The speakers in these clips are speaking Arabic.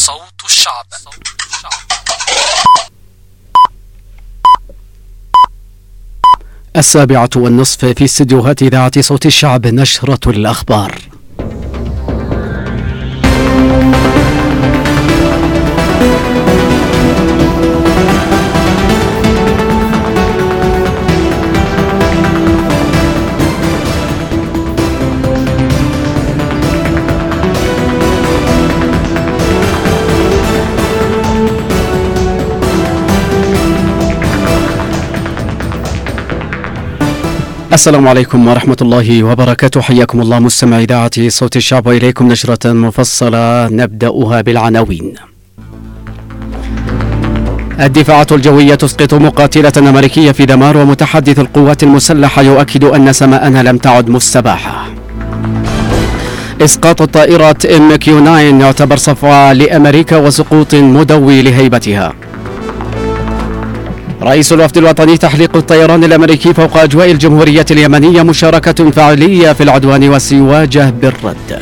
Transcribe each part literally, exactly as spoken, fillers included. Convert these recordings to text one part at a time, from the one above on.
صوت الشعب. السابعة والنصف في استديوهات إذاعة صوت الشعب، نشرة الأخبار. السلام عليكم ورحمة الله وبركاته، حياكم الله مستمع إذاعة صوت الشعب، وإليكم نشرة مفصلة نبدأها بالعناوين. الدفاعات الجوية تسقط مقاتلة أمريكية في دمار، ومتحدث القوات المسلحة يؤكد أن سماءنا لم تعد مستباحة. إسقاط الطائرة إم كيو تسعة يعتبر صفعة لأمريكا وسقوط مدوي لهيبتها. رئيس الوفد الوطني تحليق الطيران الأمريكي فوق أجواء الجمهورية اليمنية مشاركة فعلية في العدوان وسيواجه بالرد.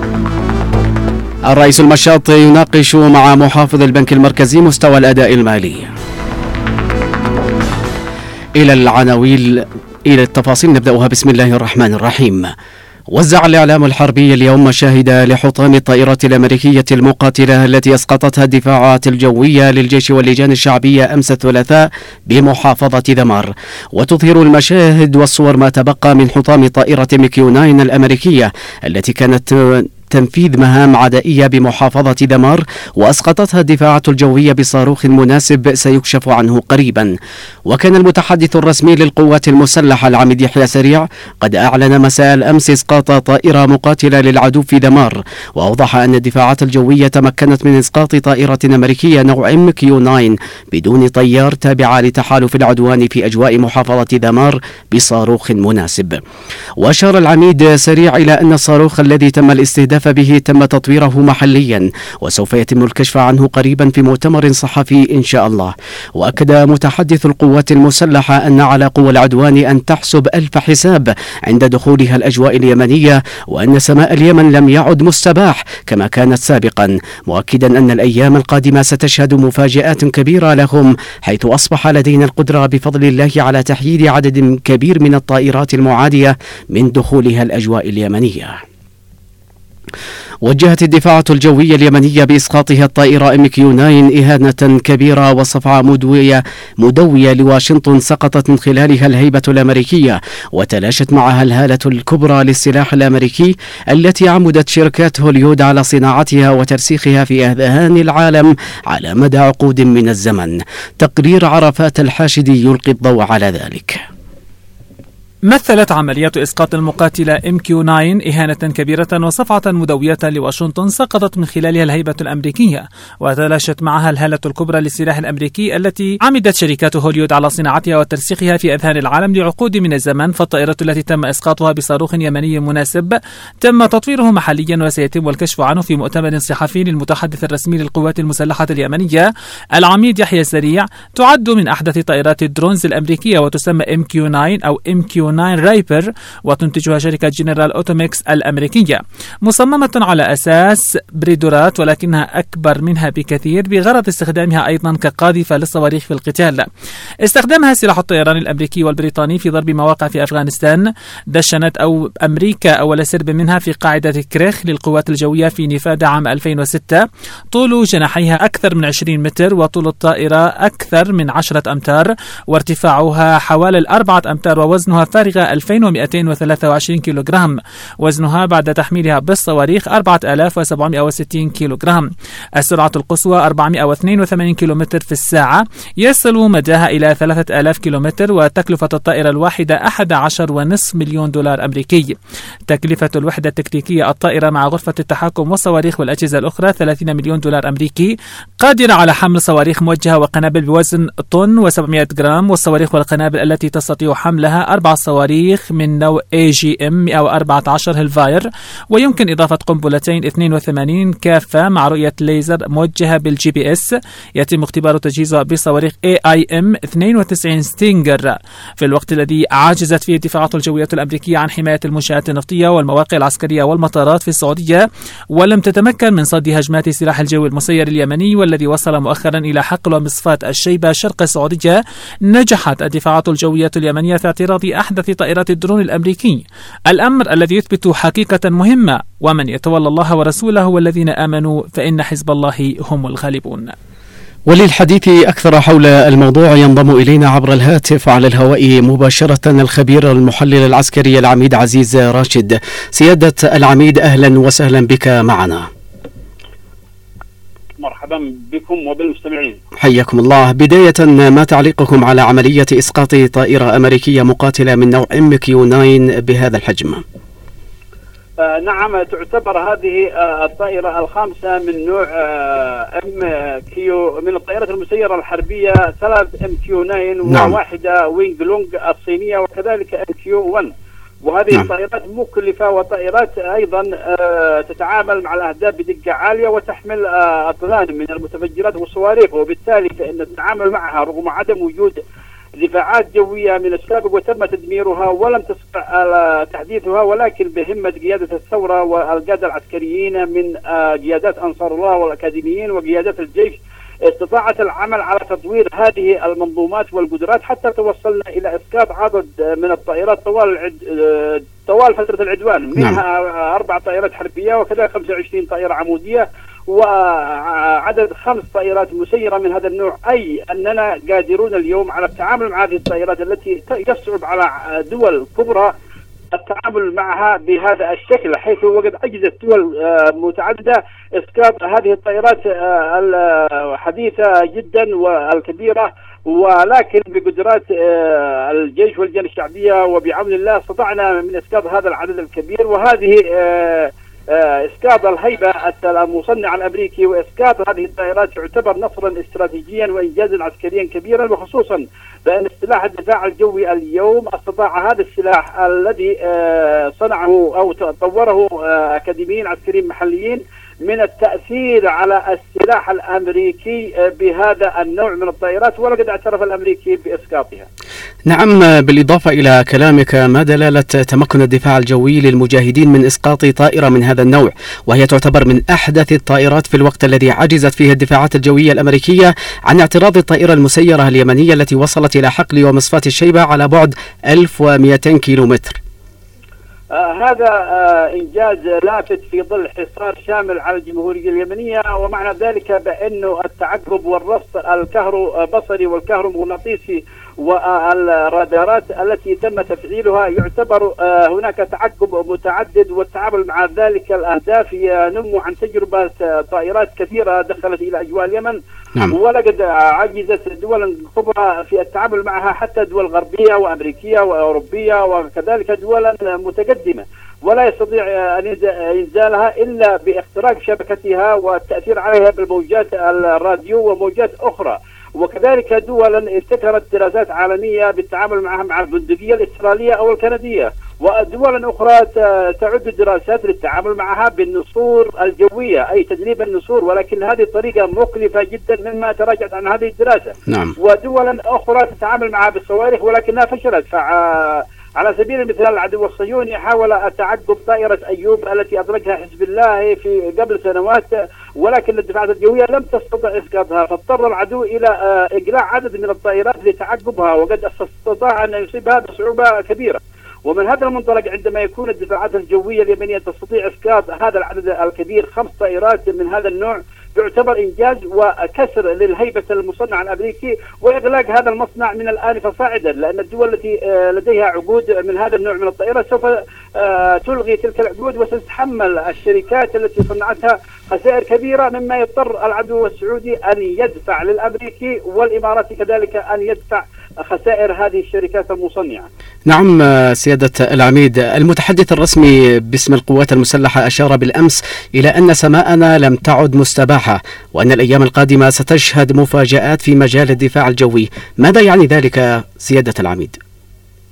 الرئيس المشاط يناقش مع محافظ البنك المركزي مستوى الأداء المالي. إلى العناوين، إلى التفاصيل نبدأها. بسم الله الرحمن الرحيم. وزع الإعلام الحربي اليوم مشاهد لحطام الطائرة الأمريكية المقاتلة التي أسقطتها الدفاعات الجوية للجيش واللجان الشعبية أمس الثلاثاء بمحافظة ذمار، وتظهر المشاهد والصور ما تبقى من حطام طائرة إم كيو تسعة الأمريكية التي كانت تنفيذ مهام عدائية بمحافظة ذمار، وأسقطتها الدفاعات الجوية بصاروخ مناسب سيكشف عنه قريبا. وكان المتحدث الرسمي للقوات المسلحة العميد يحيى سريع قد أعلن مساء الأمس إسقاط طائرة مقاتلة للعدو في ذمار، وأوضح أن الدفاعات الجوية تمكنت من إسقاط طائرة أمريكية نوع إم كيو تسعة بدون طيار تابعة لتحالف العدوان في أجواء محافظة ذمار بصاروخ مناسب. وأشار العميد سريع إلى أن الصاروخ الذي تم الاستهداف به تم تطويره محليا، وسوف يتم الكشف عنه قريبا في مؤتمر صحفي إن شاء الله. وأكد متحدث القوات المسلحة أن على قوى العدوان أن تحسب ألف حساب عند دخولها الأجواء اليمنية، وأن سماء اليمن لم يعد مستباح كما كانت سابقا، مؤكدا أن الأيام القادمة ستشهد مفاجآت كبيرة لهم، حيث أصبح لدينا القدرة بفضل الله على تحييد عدد كبير من الطائرات المعادية من دخولها الأجواء اليمنية. وجهت الدفاعات الجوية اليمنية بإسقاطها الطائرة إم كيو تسعة إهانة كبيرة وصفعة مدوية مدوية لواشنطن سقطت من خلالها الهيبة الأمريكية، وتلاشت معها الهالة الكبرى للسلاح الأمريكي التي عمدت شركات هوليود على صناعتها وترسيخها في أذهان العالم على مدى عقود من الزمن. تقرير عرفات الحاشدي يلقي الضوء على ذلك. مثلت عمليات إسقاط المقاتلة إم كيو تسعة إهانة كبيرة وصفعة مدوية لواشنطن سقطت من خلالها الهيبة الأمريكية، وتلاشت معها الهالة الكبرى للسلاح الأمريكي التي عمدت شركات هوليود على صناعتها وترسيخها في أذهان العالم لعقود من الزمن. فالطائرة التي تم إسقاطها بصاروخ يمني مناسب تم تطويره محليا، وسيتم الكشف عنه في مؤتمر صحفي للمتحدث الرسمي للقوات المسلحة اليمنية العميد يحيى سريع. تعد من أحدث طائرات الدرونز الأمريكية، وتسمى إم كيو تسعة أو إم كيو تسعة رايبر، وتنتجها شركة جنرال أوتوميكس الأمريكية، مصممة على أساس بريدورات ولكنها أكبر منها بكثير بغرض استخدامها أيضا كقاذفة للصواريخ في القتال. استخدمها سلاح الطيران الأمريكي والبريطاني في ضرب مواقع في أفغانستان. دشنت أو أمريكا أول سرب منها في قاعدة كريخ للقوات الجوية في نيفادا عام ألفين وستة. طول جناحيها أكثر من عشرين متر، وطول الطائرة أكثر من عشرة أمتار، وارتفاعها حوالي الأربعة أمتار، ووزنها فارغة ألفين ومئتين وثلاثة وعشرين كيلوغرام. وزنها بعد تحميلها بالصواريخ أربعة آلاف وسبعمئة وستين كيلوغرام. السرعة القصوى أربعمئة واثنين وثمانين كيلومتر في الساعة، يصل مداها إلى ثلاثة آلاف كيلومتر، وتكلفة الطائرة الواحدة أحد عشر ونصف مليون دولار أمريكي. تكلفة الوحدة التكتيكية الطائرة مع غرفة التحكم والصواريخ والأجهزة الأخرى ثلاثين مليون دولار أمريكي، قادرة على حمل صواريخ موجهة وقنابل بوزن طن وسبعمئة جرام، والصواريخ والقنابل التي تستطيع حملها أربع صواريخ من نوع إيه جي إم مئة وأربعة عشر هيلفاير، ويمكن إضافة قنبلتين اثنين وثمانين كافة مع رؤية ليزر موجهة بالجي بي إس. يتم اختبار تجهيزها بصواريخ إيه آي إم اثنين وتسعين ستينجر في الوقت الذي عجزت فيه الدفاعات الجوية الأمريكية عن حماية المنشآت النفطية والمواقع العسكرية والمطارات في السعودية، ولم تتمكن من صد هجمات السلاح الجوي المسير اليمني والذي وصل مؤخرا إلى حقل ومصفاة الشيبة شرق السعودية. نجحت الدفاعات الجوية اليمنية في اعتراض أحدث طائرات الدرون الأمريكي، الأمر الذي يثبت حقيقة مهمة: ومن يتولى الله ورسوله والذين آمنوا فإن حزب الله هم الغالبون. وللحديث أكثر حول الموضوع ينضم إلينا عبر الهاتف على الهواء مباشرة الخبير المحلل العسكري العميد عزيز راشد. سيادة العميد، أهلا وسهلا بك معنا. مرحبا بكم وبالمستمعين. حياكم الله. بداية، ما تعليقكم على عملية إسقاط طائرة أمريكية مقاتلة من نوع إم كيو تسعة بهذا الحجم؟ آه نعم، تعتبر هذه آه الطائرة الخامسة من نوع آه ام كيو من الطائرات المسيرة الحربية، ثلاث ام كيو تسعة نعم. وواحدة وينج لونج الصينية وكذلك ام كيو واحد، وهذه نعم. الطائرات مكلفة وطائرات أيضا آه تتعامل مع الأهداف بدقة عالية وتحمل آه أطنان من المتفجرات والصواريخ، وبالتالي فإن التعامل معها رغم عدم وجود دفاعات جوية من السابق وتم تدميرها ولم تستطع تحديثها، ولكن بهمة قيادة الثورة والقادة العسكريين من قيادات أنصار الله والأكاديميين وقيادات الجيش استطاعت العمل على تطوير هذه المنظومات والقدرات حتى توصلنا إلى إسقاط عدد من الطائرات طوال العد... طوال فترة العدوان، منها أربع طائرات حربية وكذلك خمسة وعشرين طائرة عمودية وعدد خمس طائرات مسيرة من هذا النوع، أي أننا قادرون اليوم على التعامل مع هذه الطائرات التي يصعب على دول كبرى التعامل معها بهذا الشكل، حيث وقد عجزت دول متعددة إسقاط هذه الطائرات الحديثة جدا والكبيرة، ولكن بقدرات الجيش والجيش الشعبية وبعون الله استطعنا من إسقاط هذا العدد الكبير. وهذه إسقاط الهيبة المصنع الأمريكي وإسقاط هذه الطائرات يعتبر نصرا استراتيجيا وإنجازا عسكريا كبيرا، وخصوصا بأن سلاح الدفاع الجوي اليوم استطاع هذا السلاح الذي صنعه أو طوره أكاديميين عسكريين محليين من التأثير على السلاح الأمريكي بهذا النوع من الطائرات، ولقد اعترف الأمريكي بإسقاطها. نعم، بالإضافة إلى كلامك، ما دلالة تمكن الدفاع الجوي للمجاهدين من إسقاط طائرة من هذا النوع، وهي تعتبر من أحدث الطائرات في الوقت الذي عجزت فيه الدفاعات الجوية الأمريكية عن اعتراض الطائرة المسيرة اليمنية التي وصلت إلى حقل ومصفاة الشيبة على بعد ألف ومئتين كيلومتر؟ آه هذا آه إنجاز لافت في ظل حصار شامل على الجمهورية اليمنية، ومعنى ذلك بأنه التعقب والرصد الكهروبصري والكهرومغناطيسي والرادارات التي تم تفعيلها يعتبر آه هناك تعقب متعدد، والتعامل مع ذلك الأهداف ينم عن تجربة طائرات كثيرة دخلت إلى أجواء اليمن. نعم. ولقد عجزت دول كبرى في التعامل معها، حتى دول غربية وأمريكية وأوروبية وكذلك دول متقدمة، ولا يستطيع أن ينزالها إلا باختراق شبكتها والتأثير عليها بالموجات الراديو وموجات أخرى. وكذلك دولا ابتكرت دراسات عالمية بالتعامل معها مع البندقية الإسرائيلية أو الكندية، ودولا أخرى تعد دراسات للتعامل معها بالنسور الجوية أي تدريب النسور، ولكن هذه الطريقة مكلفة جدا مما تراجعت عن هذه الدراسة. نعم. ودولا أخرى تتعامل معها بالصواريخ ولكنها فشلت. فع على سبيل المثال العدو الصهيوني حاول تعقب طائرة أيوب التي أدركها حزب الله في قبل سنوات، ولكن الدفاعات الجوية لم تستطع إسقاطها، فاضطر العدو إلى إقلاع عدد من الطائرات لتعقبها، وقد استطاع أن يصيبها بصعوبة كبيرة. ومن هذا المنطلق عندما يكون الدفاعات الجوية اليمنية تستطيع إسقاط هذا العدد الكبير خمس طائرات من هذا النوع يعتبر إنجاز وكسر للهيبة المصنع الأمريكي وإغلاق هذا المصنع من الآن فصاعدا، لأن الدول التي لديها عقود من هذا النوع من الطائرة سوف تلغي تلك العقود وستتحمل الشركات التي صنعتها خسائر كبيرة، مما يضطر العدو السعودي أن يدفع للأمريكي والإماراتي كذلك أن يدفع خسائر هذه الشركات المصنعة. نعم سيادة العميد، المتحدث الرسمي باسم القوات المسلحة أشار بالأمس إلى أن سماءنا لم تعد مستباحة، وأن الأيام القادمة ستشهد مفاجآت في مجال الدفاع الجوي. ماذا يعني ذلك سيادة العميد؟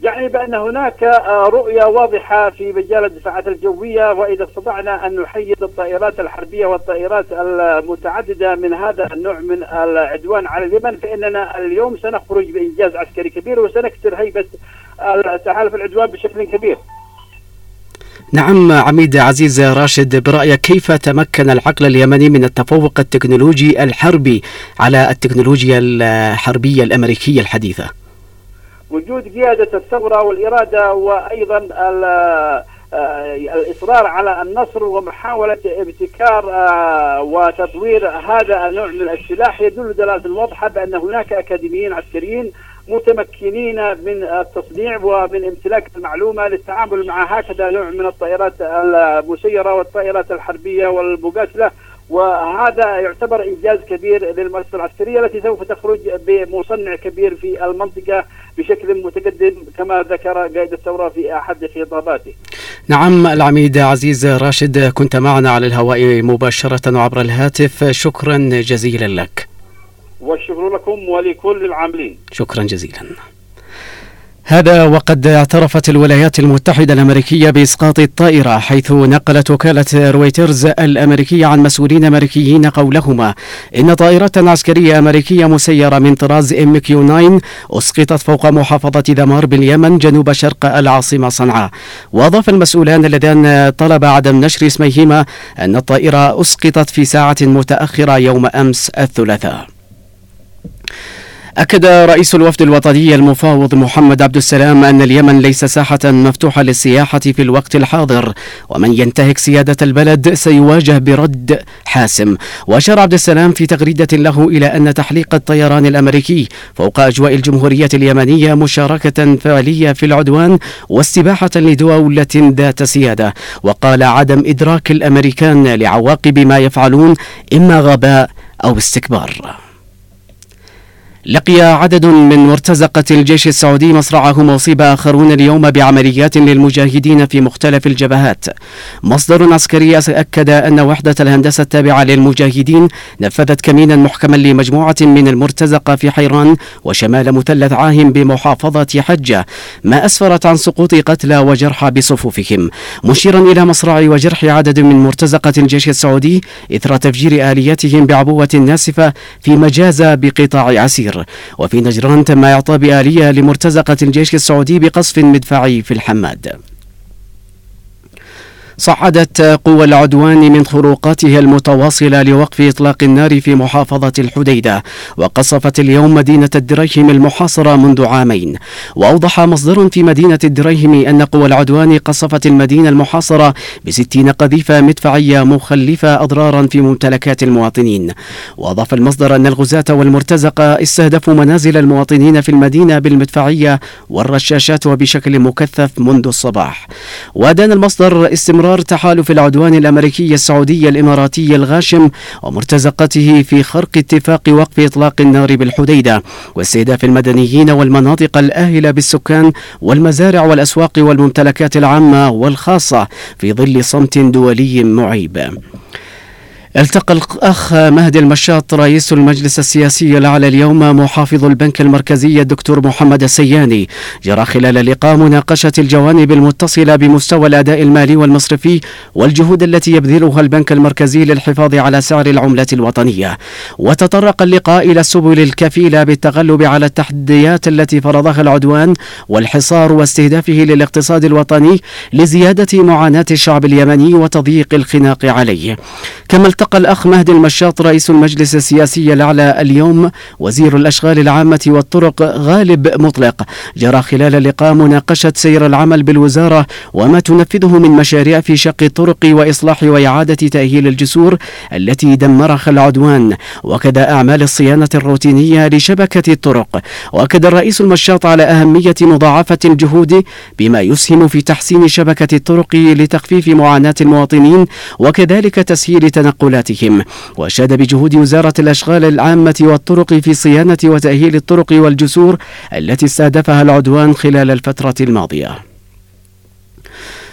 يعني بأن هناك رؤية واضحة في مجال الدفاعات الجوية، وإذا استطعنا أن نحيد الطائرات الحربية والطائرات المتعددة من هذا النوع من العدوان على اليمن، فإننا اليوم سنخرج بإنجاز عسكري كبير وسنكسر هيبة تحالف العدوان بشكل كبير. نعم عميد عزيز راشد، برأيك كيف تمكن العقل اليمني من التفوق التكنولوجي الحربي على التكنولوجيا الحربية الأمريكية الحديثة؟ وجود قيادة الثورة والإرادة، وأيضا الإصرار على النصر ومحاولة ابتكار وتطوير هذا النوع من السلاح يدل دلالة واضحة بأن هناك أكاديميين عسكريين متمكنين من التصنيع ومن امتلاك المعلومة للتعامل مع هكذا نوع من الطائرات المسيرة والطائرات الحربية والمقاتلة، وهذا يعتبر إنجاز كبير للمؤسسة العسكرية التي سوف تخرج بمصنع كبير في المنطقة بشكل متقدم كما ذكر قائد الثورة في أحد خطاباته. نعم العميد عزيز راشد، كنت معنا على الهواء مباشرة وعبر الهاتف، شكرا جزيلا لك. والشكر لكم ولكل العاملين. شكرا جزيلا. هذا وقد اعترفت الولايات المتحدة الأمريكية بإسقاط الطائرة، حيث نقلت وكالة رويترز الأمريكية عن مسؤولين أمريكيين قولهما إن طائرة عسكرية أمريكية مسيرة من طراز إم كيو تسعة أسقطت فوق محافظة دمار باليمن جنوب شرق العاصمة صنعاء. وأضاف المسؤولان اللذان طلب عدم نشر اسميهما أن الطائرة أسقطت في ساعة متأخرة يوم أمس الثلاثاء. أكد رئيس الوفد الوطني المفاوض محمد عبد السلام أن اليمن ليس ساحة مفتوحة للسياحة في الوقت الحاضر، ومن ينتهك سيادة البلد سيواجه برد حاسم. وأشار عبد السلام في تغريدة له إلى أن تحليق الطيران الأمريكي فوق أجواء الجمهورية اليمنية مشاركة فعلية في العدوان واستباحة لدولة ذات سيادة، وقال عدم إدراك الأمريكان لعواقب ما يفعلون إما غباء أو استكبار. لقي عدد من مرتزقة الجيش السعودي مصرعهم وأصيب آخرون اليوم بعمليات للمجاهدين في مختلف الجبهات. مصدر عسكري أكد أن وحدة الهندسة التابعة للمجاهدين نفذت كمينا محكما لمجموعة من المرتزقة في حيران وشمال مثلث عاهم بمحافظة حجة، ما أسفرت عن سقوط قتلى وجرحى بصفوفهم، مشيرا إلى مصرع وجرح عدد من مرتزقة الجيش السعودي إثر تفجير آليتهم بعبوة ناسفة في مجازة بقطاع عسير. وفي نجران تم إعطاء بآلية لمرتزقة الجيش السعودي بقصف مدفعي في الحماد. صعدت قوى العدوان من خروقاتها المتواصلة لوقف إطلاق النار في محافظة الحديدة، وقصفت اليوم مدينة الدريهم المحاصرة منذ عامين. وأوضح مصدر في مدينة الدريهم أن قوى العدوان قصفت المدينة المحاصرة بستين قذيفة مدفعية مخلفة أضرارا في ممتلكات المواطنين. وأضاف المصدر أن الغزاة والمرتزقة استهدفوا منازل المواطنين في المدينة بالمدفعية والرشاشات وبشكل مكثف منذ الصباح. وأدان المصدر استمرار تحالف العدوان الأمريكي السعودي الإماراتي الغاشم ومرتزقته في خرق اتفاق وقف إطلاق النار بالحديدة واستهداف المدنيين والمناطق الآهلة بالسكان والمزارع والأسواق والممتلكات العامة والخاصة في ظل صمت دولي معيب. التقى الأخ مهدي المشاط رئيس المجلس السياسي الأعلى اليوم محافظ البنك المركزي الدكتور محمد السياني، جرى خلال اللقاء مناقشة الجوانب المتصلة بمستوى الأداء المالي والمصرفي والجهود التي يبذلها البنك المركزي للحفاظ على سعر العملة الوطنية. وتطرق اللقاء إلى السبل الكفيلة بالتغلب على التحديات التي فرضها العدوان والحصار واستهدافه للاقتصاد الوطني لزيادة معاناة الشعب اليمني وتضييق الخناق عليه. كما التقى الأخ مهدي المشاط رئيس المجلس السياسي الأعلى اليوم وزير الأشغال العامة والطرق غالب مطلق، جرى خلال اللقاء مناقشة سير العمل بالوزارة وما تنفذه من مشاريع في شق الطرق وإصلاح وإعادة تأهيل الجسور التي دمرها العدوان، وكذا أعمال الصيانة الروتينية لشبكة الطرق. وأكد الرئيس المشاط على أهمية مضاعفة الجهود بما يسهم في تحسين شبكة الطرق لتخفيف معاناة المواطنين وكذلك تسهيل تنقلاتهم. وأشاد بجهود وزارة الأشغال العامة والطرق في صيانة وتأهيل الطرق والجسور التي استهدفها العدوان خلال الفترة الماضية.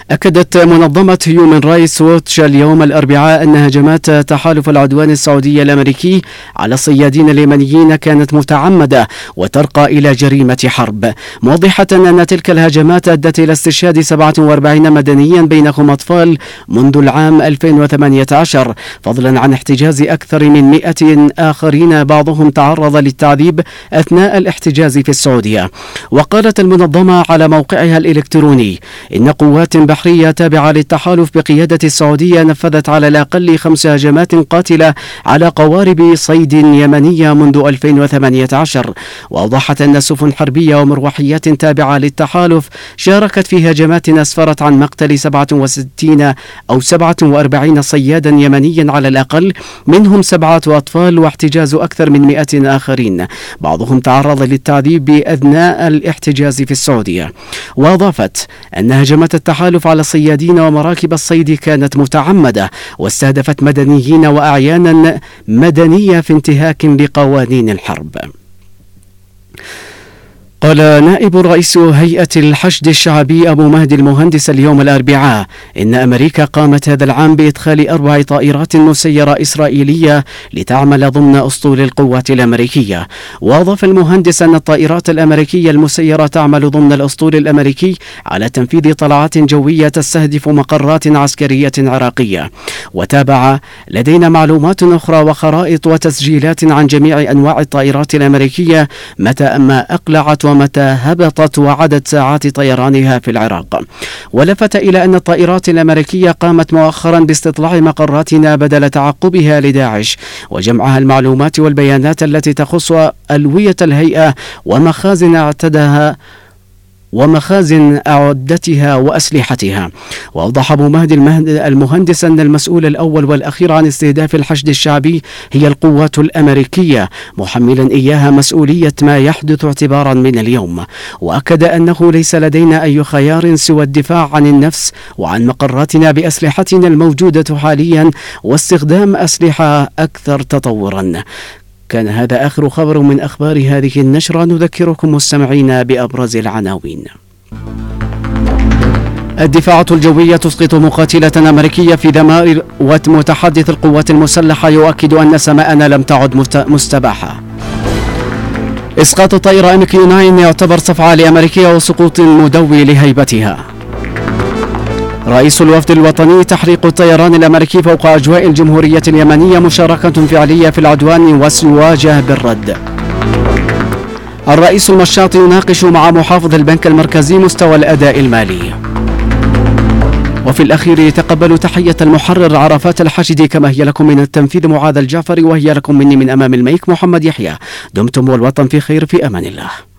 أكدت منظمة هيومن رايتس ووتش اليوم الأربعاء أن هجمات تحالف العدوان السعودي الأمريكي على الصيادين اليمنيين كانت متعمدة وترقى إلى جريمة حرب، موضحة أن تلك الهجمات أدت إلى استشهاد سبعة وأربعين مدنيا بينهم أطفال منذ العام ألفين وثمانية عشر، فضلا عن احتجاز أكثر من مئة آخرين بعضهم تعرض للتعذيب أثناء الاحتجاز في السعودية. وقالت المنظمة على موقعها الإلكتروني إن قوات بحرية تابعة للتحالف بقيادة السعودية نفذت على الأقل خمس هجمات قاتلة على قوارب صيد يمنية منذ ألفين وثمانية عشر. وأوضحت أن سفن حربية ومروحيات تابعة للتحالف شاركت في هجمات أسفرت عن مقتل سبعة وستين أو سبعة وأربعين صيادا يمنيا على الأقل، منهم سبعة أطفال، واحتجاز أكثر من مئة آخرين بعضهم تعرض للتعذيب أثناء الاحتجاز في السعودية. وأضافت أن هجمات التحالف على الصيادين ومراكب الصيد كانت متعمدة واستهدفت مدنيين وأعيانا مدنية في انتهاك لقوانين الحرب. قال نائب رئيس هيئة الحشد الشعبي أبو مهدي المهندس اليوم الأربعاء إن أمريكا قامت هذا العام بإدخال أربع طائرات مسيرة إسرائيلية لتعمل ضمن أسطول القوات الأمريكية. وأضاف المهندس أن الطائرات الأمريكية المسيرة تعمل ضمن الأسطول الأمريكي على تنفيذ طلعات جوية تستهدف مقرات عسكرية عراقية. وتابع: لدينا معلومات أخرى وخرائط وتسجيلات عن جميع أنواع الطائرات الأمريكية متى أما أقلعت ومتى هبطت وعدد ساعات طيرانها في العراق. ولفت إلى أن الطائرات الأمريكية قامت مؤخرا باستطلاع مقراتنا بدل تعقبها لداعش وجمعها المعلومات والبيانات التي تخص ألوية الهيئة ومخازن اعتدها ومخازن أعدتها وأسلحتها. وأوضح أبو مهدي المهندس أن المسؤول الأول والأخير عن استهداف الحشد الشعبي هي القوات الأمريكية، محملا إياها مسؤولية ما يحدث اعتبارا من اليوم. وأكد أنه ليس لدينا أي خيار سوى الدفاع عن النفس وعن مقراتنا بأسلحتنا الموجودة حاليا واستخدام أسلحة أكثر تطورا. كان هذا آخر خبر من أخبار هذه النشرة. نذكركم مستمعين بأبرز العناوين. الدفاعة الجوية تسقط مقاتلة أمريكية في دمار، ومتحدث القوات المسلحة يؤكد أن سماءنا لم تعد مستباحة. إسقاط طائرة إم كيو تسعة يعتبر صفعة لأمريكية وسقوط مدوي لهيبتها. رئيس الوفد الوطني: تحريق الطيران الأمريكي فوق أجواء الجمهورية اليمنية مشاركة فعلية في العدوان وسيواجه بالرد. الرئيس المشاط يناقش مع محافظ البنك المركزي مستوى الأداء المالي. وفي الأخير يتقبل تحية المحرر عرفات الحاشد. كما هي لكم من التنفيذ معاذ الجعفري، وهي لكم مني من أمام الميك محمد يحيى. دمتم والوطن في خير، في أمان الله.